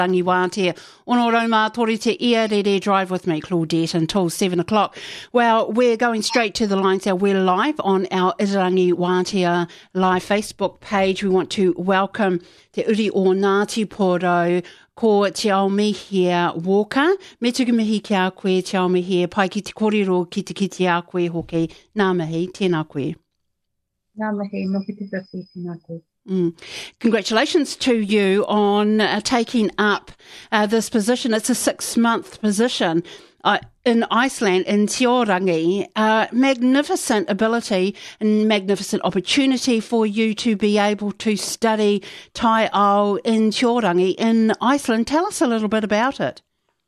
Rangi Wātea. Ono Roma Tori Te Ia Rere Drive with me, Claudette, until 7 o'clock. Well, we're going straight to the lines now. We're live on our Rangi Wātea live Facebook page. We want to welcome Te Uri o Ngāti Porou, ko Te Aomihia Walker. Me tuku mihi ki a koe Te Aomihia, pai ki te korero ki te kiti a koe hoki. Nā mihi, tēnā koe. Nā mihi, nohi te whiwhi, tēnā koe. Congratulations to you on taking up this position. It's a 6-month position in Iceland, in Te Orangi. Magnificent ability and magnificent opportunity for you to be able to study Tai Ao in Te Orangi in Iceland. Tell us a little bit about it.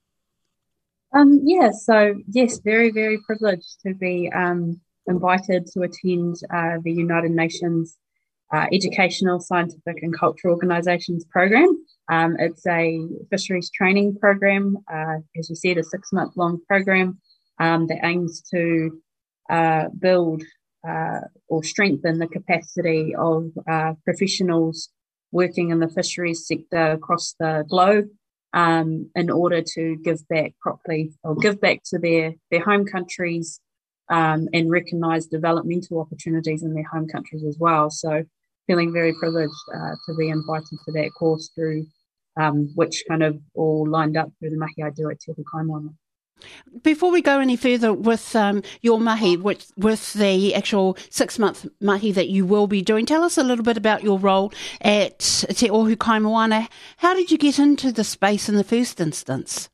Yes, very, very privileged to be invited to attend the United Nations Educational, Scientific and Cultural Organisations program. It's a fisheries training program, as you said, a 6-month-long program that aims to build or strengthen the capacity of professionals working in the fisheries sector across the globe in order to give back properly, or give back to their home countries and recognise developmental opportunities in their home countries as well. So feeling very privileged to be invited to that course through which kind of all lined up through the mahi I do at Te Uku Kaimoana. Before we go any further with your mahi, with the actual 6-month mahi that you will be doing, tell us a little bit about your role at Te Ohu Kaimoana. How did you get into the space in the first instance?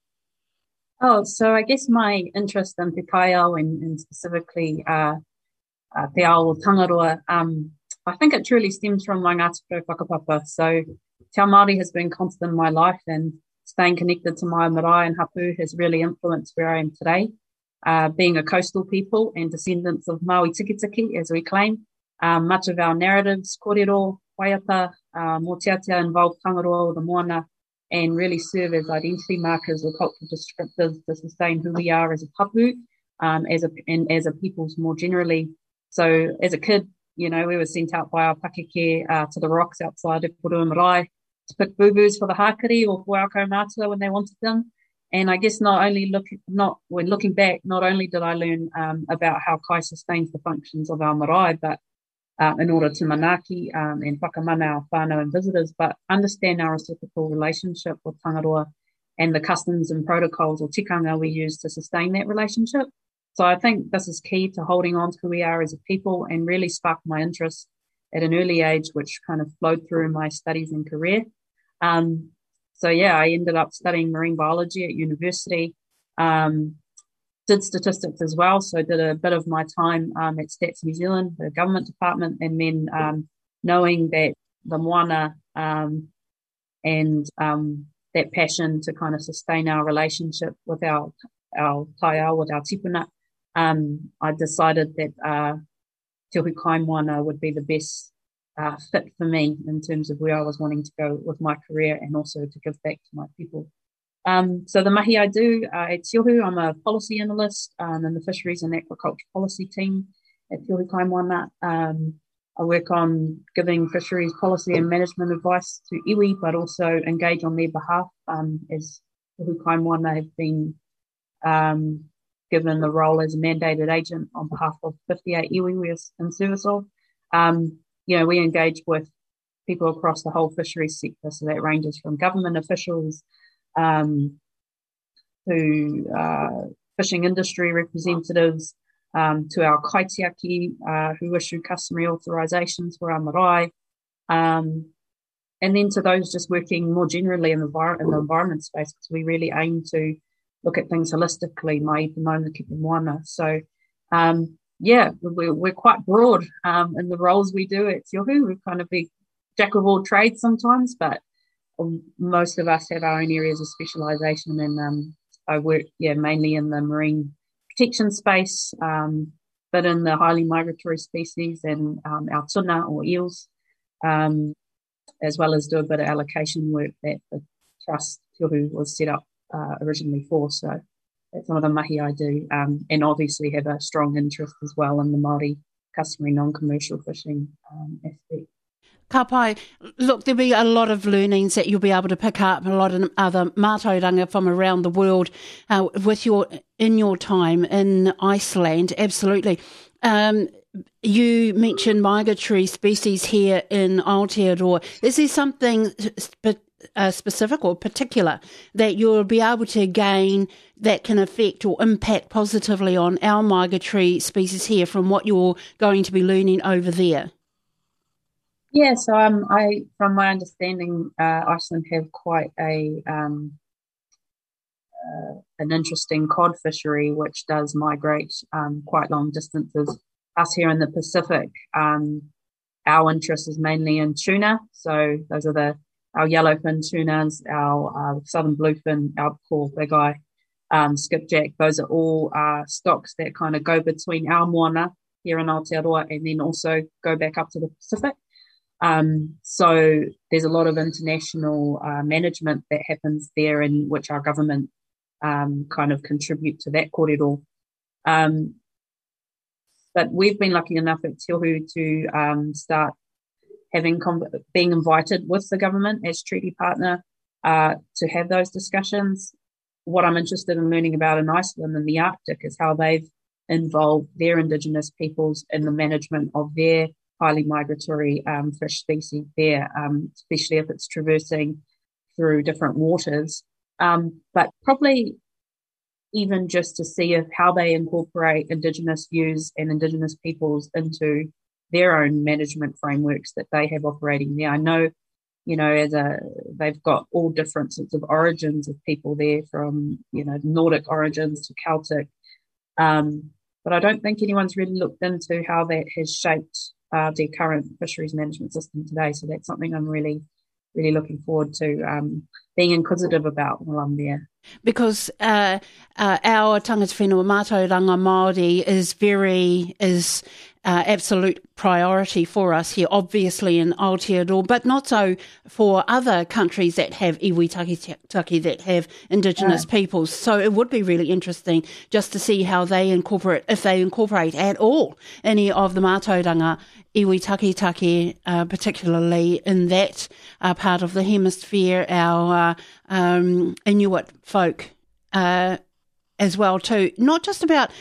So I guess my interest in Te Tai Ao and specifically Te Ao o Tangaroa, I think it truly stems from my Ngāti Porou whakapapa. So Te Ao Māori has been constant in my life, and staying connected to my marae and hapu has really influenced where I am today. Being a coastal people and descendants of Maui Tikitiki, as we claim, much of our narratives, kōrero, waiata, mōtiatia involve Tangaroa o the moana and really serve as identity markers or cultural descriptors to sustain who we are as a tapu, and as a peoples more generally. So as a kid, we were sent out by our pakeke to the rocks outside of Korua Marae to pick boo-boos for the hakari or for our kaumātua when they wanted them. And I guess when looking back, not only did I learn about how kai sustains the functions of our marae, but in order to manaaki and whakamana our whānau and visitors, but understand our reciprocal relationship with Tangaroa and the customs and protocols or tikanga we use to sustain that relationship. So I think this is key to holding on to who we are as a people and really sparked my interest at an early age, which kind of flowed through my studies and career. I ended up studying marine biology at university, did statistics as well. So did a bit of my time at Stats New Zealand, the government department, and then knowing that the moana and that passion to kind of sustain our relationship with our tai ao, with our tipuna, I decided that Te Uku Kaimoana would be the best fit for me in terms of where I was wanting to go with my career and also to give back to my people. So the mahi I do at Te Uku, I'm a policy analyst in the Fisheries and Aquaculture Policy team at Te Uku Kaimoana. I work on giving fisheries policy and management advice to iwi, but also engage on their behalf as Te Uku Kaimoana have been given the role as a mandated agent on behalf of 58 iwi we're in service of. We engage with people across the whole fisheries sector, so that ranges from government officials to fishing industry representatives, to our kaitiaki who issue customary authorisations for our marae, and then to those just working more generally in the environment space, because we really aim to look at things holistically, mai te mauna ki te moana. So, we're quite broad in the roles we do at Te Uku. We're kind of a jack of all trades sometimes, but most of us have our own areas of specialisation, and I work mainly in the marine protection space, but in the highly migratory species and our tuna or eels, as well as do a bit of allocation work that the Trust Te Uku was set up originally for. So that's one of the mahi I do, and obviously have a strong interest as well in the Māori customary non-commercial fishing aspect. Ka pai. Look, there'll be a lot of learnings that you'll be able to pick up, a lot of other mātauranga from around the world in your time in Iceland, absolutely. You mentioned migratory species here in Aotearoa. Is there something specific or particular that you'll be able to gain that can affect or impact positively on our migratory species here from what you're going to be learning over there? Yeah, so from my understanding, Iceland have quite an interesting cod fishery, which does migrate quite long distances. Us here in the Pacific, our interest is mainly in tuna. So those are our yellowfin tunas, our southern bluefin, albacore, big eye, skipjack. Those are all stocks that kind of go between our moana here in Aotearoa and then also go back up to the Pacific. So there's a lot of international management that happens there, in which our government kind of contribute to that kōrero. But we've been lucky enough at Te Ohu to start being invited with the government as treaty partner to have those discussions. What I'm interested in learning about in Iceland and the Arctic is how they've involved their Indigenous peoples in the management of their highly migratory fish species there, especially if it's traversing through different waters. But probably even just to see how they incorporate Indigenous views and Indigenous peoples into their own management frameworks that they have operating there. I know, they've got all different sorts of origins of people there, from, Nordic origins to Celtic. But I don't think anyone's really looked into how that has shaped their current fisheries management system today. So that's something I'm really, really looking forward to being inquisitive about while I'm there. Because our tangata whenua mātauranga Māori is absolute priority for us here, obviously in Aotearoa, but not so for other countries that have iwi taki that have Indigenous peoples. So it would be really interesting just to see how they incorporate, if they incorporate at all, any of the mātauranga iwi taki, particularly in that part of the hemisphere, our Inuit folk as well too. Not just about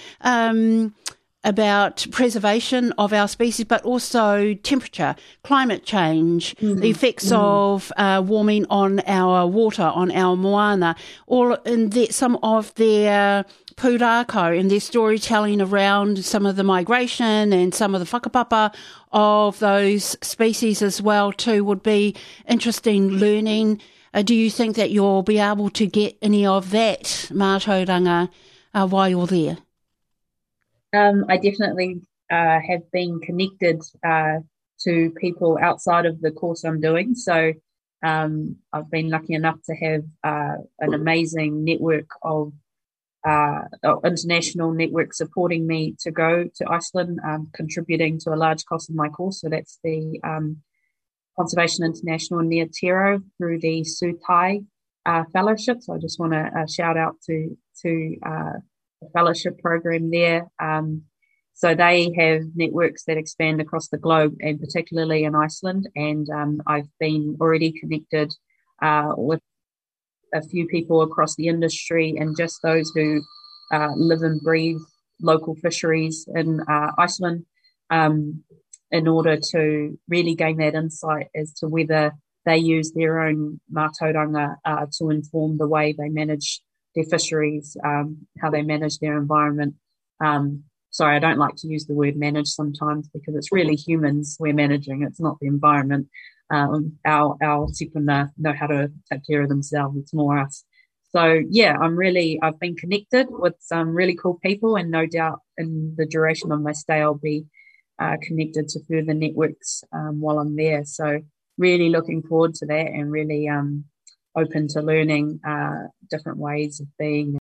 preservation of our species, but also temperature, climate change, the effects of warming on our water, on our moana, all in some of their pūrākau and their storytelling around some of the migration and some of the whakapapa of those species as well too would be interesting learning. Do you think that you'll be able to get any of that mātauranga while you're there? I definitely have been connected to people outside of the course I'm doing. So I've been lucky enough to have an amazing network of international network supporting me to go to Iceland, contributing to a large cost of my course. So that's the Conservation International in Aotearoa through the Sutai Fellowship. So I just want to shout out to the fellowship program there. So they have networks that expand across the globe, and particularly in Iceland. And I've been already connected with a few people across the industry and just those who live and breathe local fisheries in Iceland, in order to really gain that insight as to whether they use their own mātauranga to inform the way they manage their fisheries, how they manage their environment. Sorry, I don't like to use the word manage sometimes because it's really humans we're managing. It's not the environment. Our tipuna know how to take care of themselves. It's more us. So yeah, I've been connected with some really cool people, and no doubt in the duration of my stay, I'll be connected to further networks while I'm there. So really looking forward to that, and really open to learning different ways of being